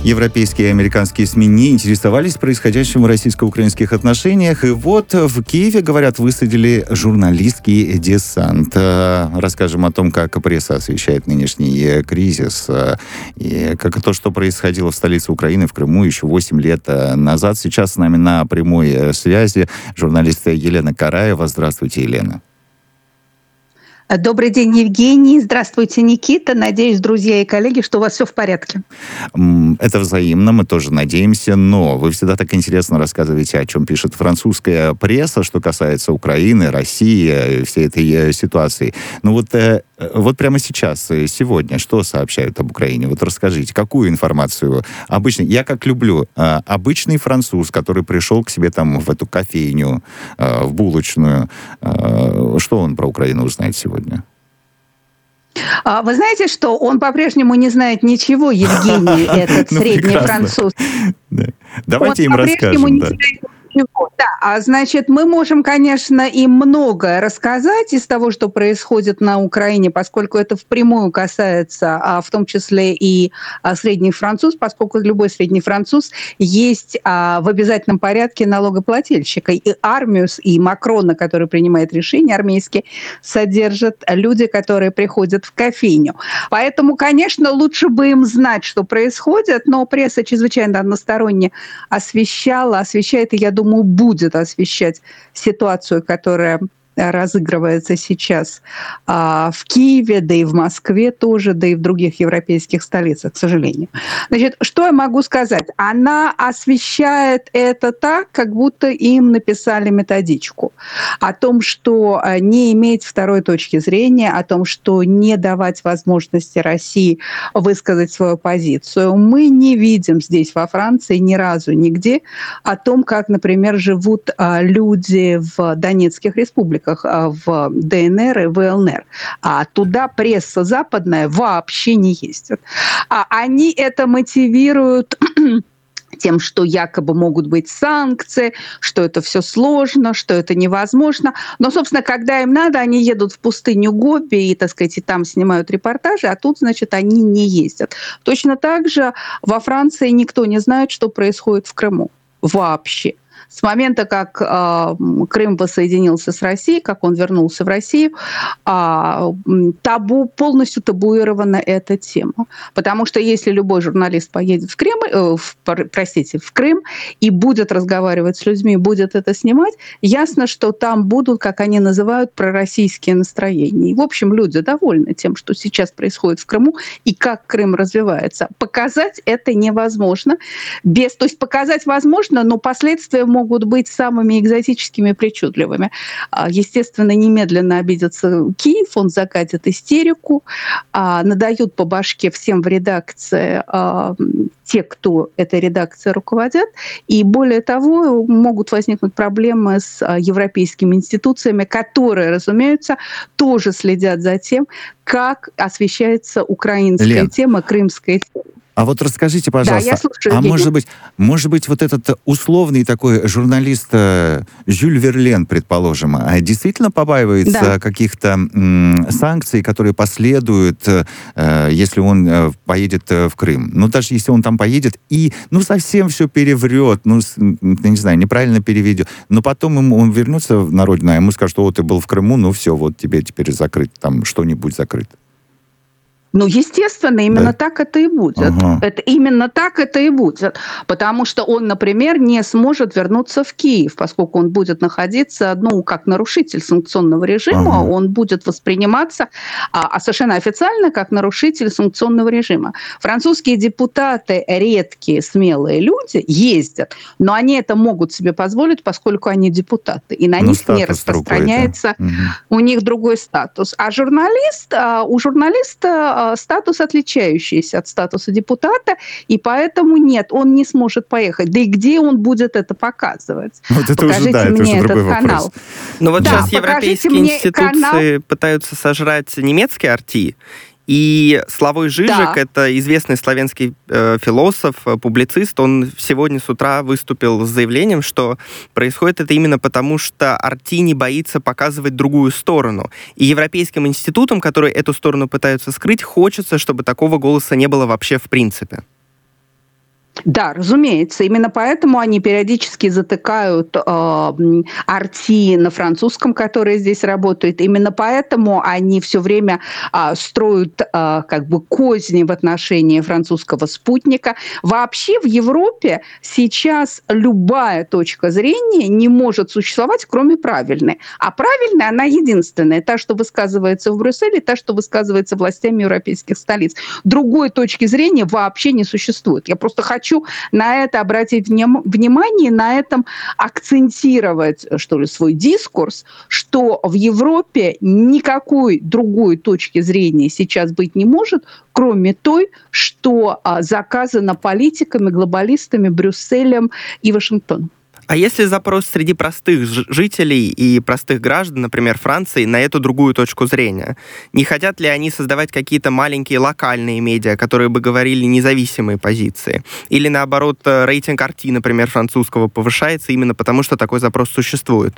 Европейские и американские СМИ не интересовались происходящим в российско-украинских отношениях. И вот в Киеве, говорят, высадили журналистский десант. Расскажем о том, как пресса освещает нынешний кризис. И как то, что происходило в столице Украины, в Крыму, еще 8 лет назад. Сейчас с нами на прямой связи журналист Елена Караева. Здравствуйте, Елена. Добрый день, Евгений. Здравствуйте, Никита. Надеюсь, друзья и коллеги, что у вас все в порядке. Это взаимно, мы тоже надеемся, но вы всегда так интересно рассказываете, о чем пишет французская пресса, что касается Украины, России, всей этой ситуации. Ну вот прямо сейчас, сегодня, что сообщают об Украине? Вот расскажите, какую информацию? Я как люблю, обычный француз, который пришел к себе там в эту кофейню, в булочную, что он про Украину узнает сегодня? Вы знаете, что он по-прежнему не знает ничего, Евгений, этот средний француз. Давайте им расскажем. Да, значит, мы можем, конечно, им многое рассказать из того, что происходит на Украине, поскольку это впрямую касается, в том числе и средних француз, поскольку любой средний француз есть в обязательном порядке налогоплательщика. И армию, и Макрона, который принимает решения армейские, содержат люди, которые приходят в кофейню. Поэтому, конечно, лучше бы им знать, что происходит, но пресса чрезвычайно односторонне освещает, и я думаю, будет освещать ситуацию, которая разыгрывается сейчас в Киеве, да и в Москве тоже, да и в других европейских столицах, к сожалению. Значит, что я могу сказать? Она освещает это так, как будто им написали методичку о том, что не иметь второй точки зрения, о том, что не давать возможности России высказать свою позицию. Мы не видим здесь во Франции ни разу нигде о том, как, например, живут люди в Донецких республиках, в ДНР и в ЛНР. А туда пресса западная вообще не ездит. Они это мотивируют тем, что якобы могут быть санкции, что это все сложно, что это невозможно. Но, собственно, когда им надо, они едут в пустыню Гоби и, так сказать, и там снимают репортажи, а тут, значит, они не ездят. Точно так же во Франции никто не знает, что происходит в Крыму. Вообще. С момента, как Крым воссоединился с Россией, как он вернулся в Россию, полностью табуирована эта тема. Потому что если любой журналист поедет в Крым и будет разговаривать с людьми, будет это снимать, ясно, что там будут, как они называют, пророссийские настроения. И, в общем, люди довольны тем, что сейчас происходит в Крыму и как Крым развивается. Показать это невозможно. То есть показать возможно, но последствия могут быть самыми экзотическими и причудливыми. Естественно, немедленно обидится Киев, он закатит истерику, надают по башке всем в редакции те, кто этой редакцией руководят, и более того, могут возникнуть проблемы с европейскими институциями, которые, разумеется, тоже следят за тем, как освещается украинская тема, крымская тема. А вот расскажите, пожалуйста, да, я слушаю, может быть, вот этот условный такой журналист Жюль Верлен, предположим, действительно побаивается каких-то санкций, которые последуют, если он поедет в Крым? Ну, даже если он там поедет и, совсем все переврет, не знаю, неправильно переведет, но потом он вернется на родину, а ему скажут, что ты был в Крыму, все, вот тебе теперь закрыто, там что-нибудь закрыто. Естественно, именно так это и будет. Именно так это и будет. Потому что он, например, не сможет вернуться в Киев, поскольку он будет находиться, как нарушитель санкционного режима, он будет восприниматься совершенно официально как нарушитель санкционного режима. Французские депутаты, редкие, смелые люди, ездят, но они это могут себе позволить, поскольку они депутаты, и на них не распространяется, у них другой статус. А у журналиста статус отличающийся от статуса депутата, и поэтому нет, он не сможет поехать. Да и где он будет это показывать? Покажите мне этот канал. Но вот сейчас европейские институции пытаются сожрать немецкий RT, И Славой Žižek, это известный славянский философ, публицист, он сегодня с утра выступил с заявлением, что происходит это именно потому, что RT не боится показывать другую сторону. И европейским институтам, которые эту сторону пытаются скрыть, хочется, чтобы такого голоса не было вообще в принципе. Да, разумеется. Именно поэтому они периодически затыкают RT на французском, который здесь работает. Именно поэтому они все время строят как бы козни в отношении французского спутника. Вообще в Европе сейчас любая точка зрения не может существовать, кроме правильной. А правильная, она единственная. Та, что высказывается в Брюсселе, та, что высказывается властями европейских столиц. Другой точки зрения вообще не существует. Я просто хочу на это обратить внимание, на этом акцентировать, что ли, свой дискурс, что в Европе никакой другой точки зрения сейчас быть не может, кроме той, что заказано политиками, глобалистами, Брюсселем и Вашингтоном. А если запрос среди простых жителей и простых граждан, например, Франции, на эту другую точку зрения? Не хотят ли они создавать какие-то маленькие локальные медиа, которые бы говорили независимые позиции? Или, наоборот, рейтинг RT, например, французского повышается именно потому, что такой запрос существует?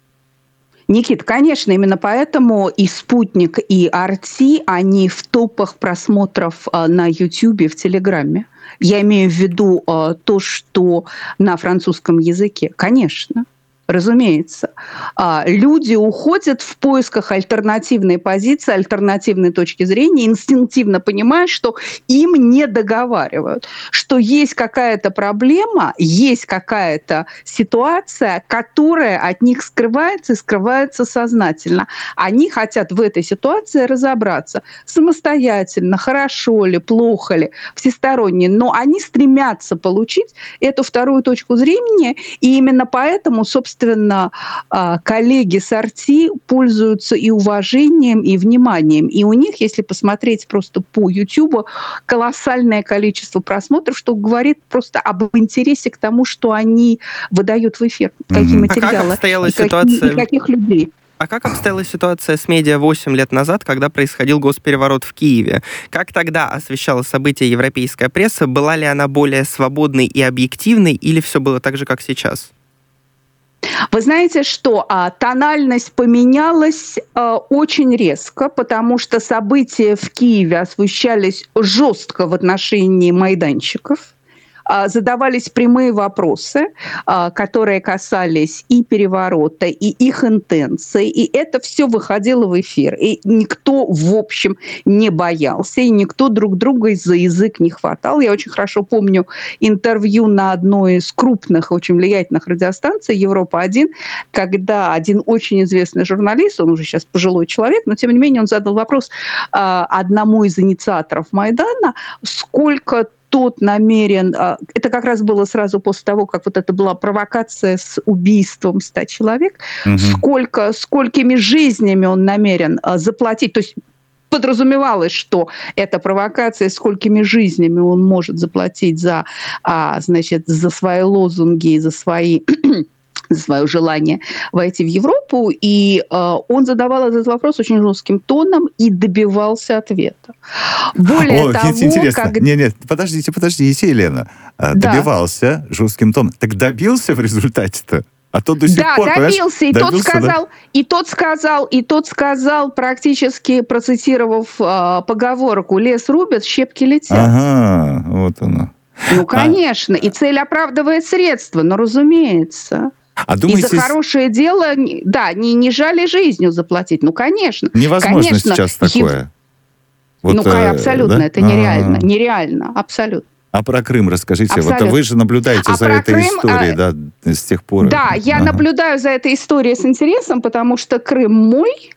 Никит, конечно, именно поэтому и «Спутник», и RT, они в топах просмотров на Ютьюбе, в Телеграме. Я имею в виду то, что на французском языке. Конечно. Разумеется. Люди уходят в поисках альтернативной позиции, альтернативной точки зрения, инстинктивно понимая, что им не договаривают, что есть какая-то проблема, есть какая-то ситуация, которая от них скрывается и скрывается сознательно. Они хотят в этой ситуации разобраться самостоятельно, хорошо ли, плохо ли, всесторонне, но они стремятся получить эту вторую точку зрения, и именно поэтому, собственно, коллеги с RT пользуются и уважением, и вниманием. И у них, если посмотреть просто по YouTube, колоссальное количество просмотров, что говорит просто об интересе к тому, что они выдают в эфир. Какие материалы, и каких людей. А как обстояла ситуация с медиа 8 лет назад, когда происходил госпереворот в Киеве? Как тогда освещала события европейская пресса? Была ли она более свободной и объективной, или все было так же, как сейчас? Вы знаете, что тональность поменялась очень резко, потому что события в Киеве освещались жестко в отношении майданчиков. Задавались прямые вопросы, которые касались и переворота, и их интенций, и это все выходило в эфир. И никто, в общем, не боялся, и никто друг друга за язык не хватал. Я очень хорошо помню интервью на одной из крупных, очень влиятельных радиостанций «Европа-1», когда один очень известный журналист, он уже сейчас пожилой человек, но тем не менее он задал вопрос одному из инициаторов Майдана, сколько тот намерен... Это как раз было сразу после того, как вот это была провокация с убийством 100 человек. Сколькими жизнями он намерен заплатить. То есть подразумевалось, что эта провокация, сколькими жизнями он может заплатить за свои лозунги, за свое желание войти в Европу, и он задавал этот вопрос очень жестким тоном и добивался ответа. Более того, интересно. Нет, подождите, Елена. Добивался жестким тоном. Так добился в результате-то? А то до сих пор, добился. И тот сказал, практически процитировав поговорку: «Лес рубят, щепки летят». Ага, вот оно. Ну, конечно. И цель оправдывает средства, но разумеется. И за хорошее дело, не жали жизнью заплатить. Ну, конечно. Невозможно сейчас такое. Абсолютно, это нереально. Нереально, абсолютно. А про Крым расскажите. Абсолютно. Вот вы же наблюдаете за этой историей, с тех пор. Да, я наблюдаю за этой историей с интересом, потому что Крым мой.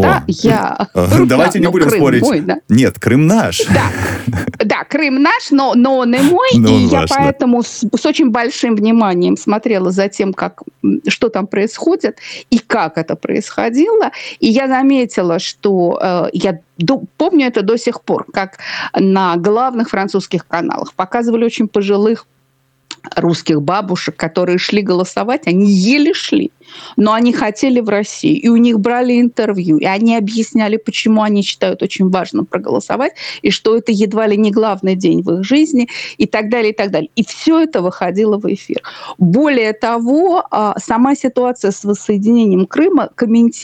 Давайте не будем спорить. Мой, да? Нет, Крым наш. Да, Крым наш, но он и мой. И я поэтому с очень большим вниманием смотрела за тем, что там происходит и как это происходило. И я заметила, что я помню это до сих пор, как на главных французских каналах показывали очень пожилых русских бабушек, которые шли голосовать, они еле шли, но они хотели в Россию, и у них брали интервью, и они объясняли, почему они считают очень важным проголосовать, и что это едва ли не главный день в их жизни, и так далее, и так далее. И все это выходило в эфир. Более того, сама ситуация с воссоединением Крыма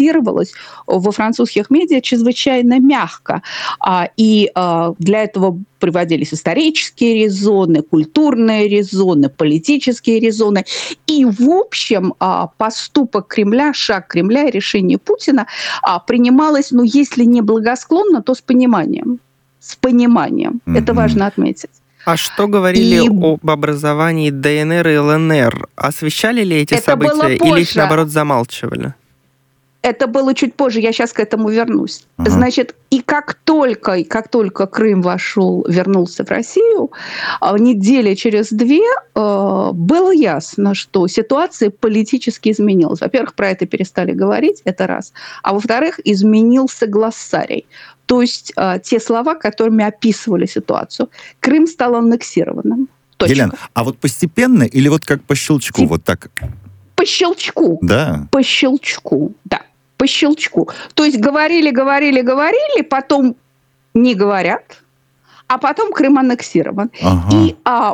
комментировалась во французских медиа чрезвычайно мягко, и для этого приводились исторические резоны, культурные резоны, политические резоны. И, в общем, поступок Кремля, шаг Кремля и решение Путина принималось, ну, если не благосклонно, то с пониманием. С пониманием. Mm-hmm. Это важно отметить. А что говорили об образовании ДНР и ЛНР? Освещали ли эти события или их, наоборот, замалчивали? Это было чуть позже, я сейчас к этому вернусь. Ага. Значит, и как только Крым вернулся в Россию, недели через 2 было ясно, что ситуация политически изменилась. Во-первых, про это перестали говорить, это раз. А во-вторых, изменился глоссарий. То есть те слова, которыми описывали ситуацию. Крым стал аннексированным. Точка. Елена, а вот постепенно или вот как по щелчку? Вот так? По щелчку. Да. По щелчку, да. По щелчку. То есть говорили, потом не говорят, а потом Крым аннексирован. Ага. И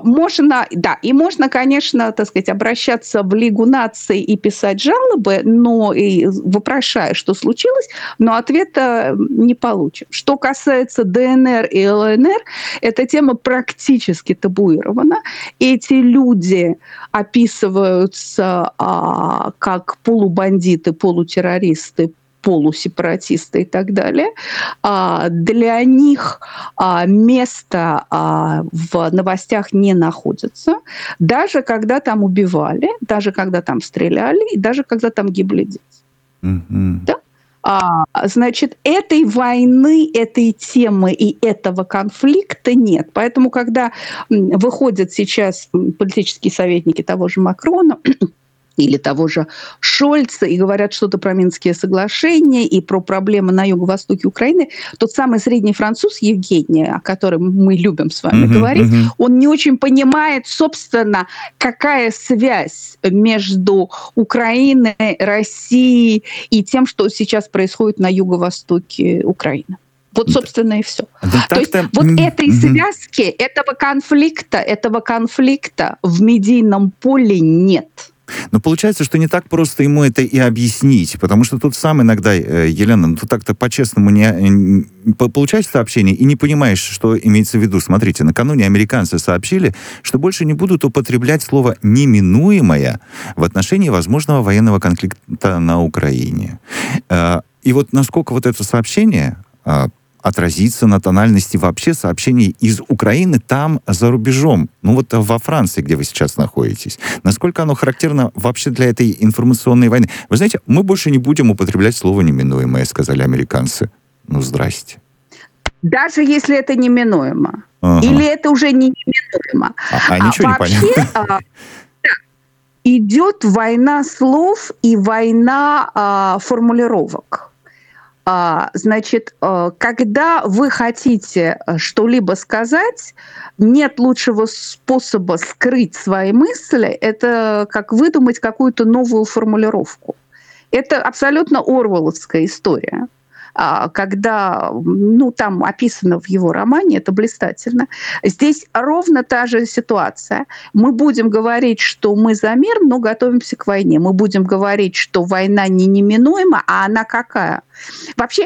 можно, конечно, так сказать, обращаться в Лигу наций и писать жалобы, но и вопрошая, что случилось, но ответа не получим. Что касается ДНР и ЛНР, эта тема практически табуирована. Эти люди описываются как полубандиты, полутеррористы, полусепаратисты и так далее. Для них места в новостях не находится, даже когда там убивали, даже когда там стреляли, и даже когда там гибли дети. Mm-hmm. Да? Значит, этой войны, этой темы и этого конфликта нет. Поэтому, когда выходят сейчас политические советники того же Макрона или того же Шольца и говорят что-то про Минские соглашения и про проблемы на юго-востоке Украины, тот самый средний француз Евгений, о котором мы любим с вами говорить, он не очень понимает, собственно, какая связь между Украиной, Россией и тем, что сейчас происходит на юго-востоке Украины. Вот, собственно, и все. То есть вот этой связки, этого конфликта в медийном поле нет. Но получается, что не так просто ему это и объяснить, потому что тут сам иногда, Елена, тут так-то по-честному не получаешь сообщение и не понимаешь, что имеется в виду. Смотрите, накануне американцы сообщили, что больше не будут употреблять слово «неминуемое» в отношении возможного военного конфликта на Украине. И вот насколько вот это сообщение отразится на тональности вообще сообщений из Украины там, за рубежом. Ну вот во Франции, где вы сейчас находитесь. Насколько оно характерно вообще для этой информационной войны? Вы знаете, мы больше не будем употреблять слово «неминуемое», сказали американцы. Ну, здрасте. Даже если это неминуемо. Ага. Или это уже не неминуемо. Ничего вообще, не понятно. Идет война слов и война формулировок. Значит, когда вы хотите что-либо сказать, нет лучшего способа скрыть свои мысли, это как выдумать какую-то новую формулировку. Это абсолютно орвелловская история. Когда, там описано в его романе, это блистательно. Здесь ровно та же ситуация. Мы будем говорить, что мы за мир, но готовимся к войне. Мы будем говорить, что война не неминуема, а она какая? Вообще,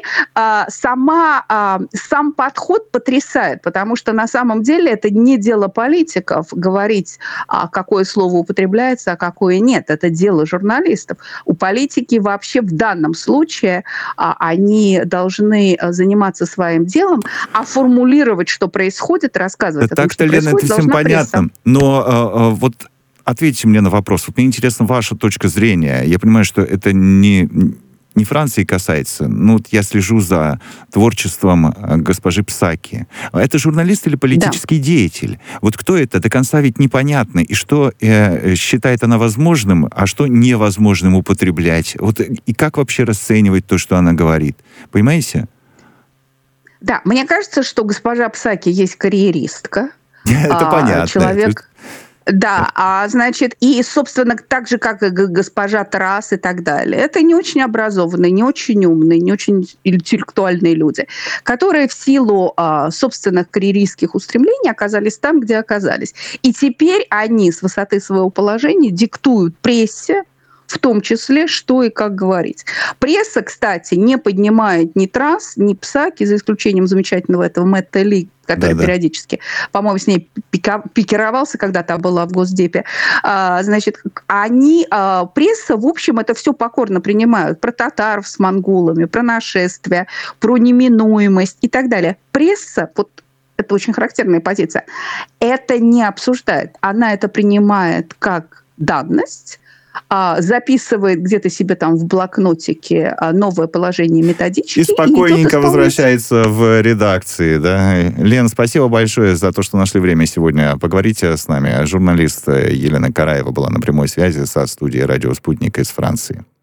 сам подход потрясает, потому что на самом деле это не дело политиков говорить, какое слово употребляется, а какое нет. Это дело журналистов. У политики вообще в данном случае они должны заниматься своим делом, а формулировать, что происходит, рассказывать о том, что происходит, Лена, это всем понятно. Но вот ответьте мне на вопрос. Вот мне интересна ваша точка зрения. Я понимаю, что это не Франции касается. Вот я слежу за творчеством госпожи Псаки. Это журналист или политический деятель? Вот кто это? До конца ведь непонятно. И что считает она возможным, а что невозможным употреблять? Вот, и как вообще расценивать то, что она говорит? Понимаете? Да, мне кажется, что госпожа Псаки есть карьеристка. Это понятно. Человек... Да, значит, и, собственно, так же, как и госпожа Тарас и так далее. Это не очень образованные, не очень умные, не очень интеллектуальные люди, которые в силу собственных карьеристских устремлений оказались там, где оказались. И теперь они с высоты своего положения диктуют прессе, в том числе, что и как говорить. Пресса, кстати, не поднимает ни ТРАСС, ни ПСАКи, за исключением замечательного этого Мэтта Ли, который периодически, по-моему, с ней пикировался, когда-то была в Госдепе. Значит, пресса, в общем, это все покорно принимают. Про татаров с монголами, про нашествие, про неминуемость и так далее. Пресса, вот это очень характерная позиция, это не обсуждает. Она это принимает как данность, записывает где-то себе там в блокнотике новое положение методички. И спокойненько возвращается в редакции. Да? Лен, спасибо большое за то, что нашли время сегодня поговорить с нами. Журналист Елена Караева была на прямой связи со студией «Радио Спутник» из Франции.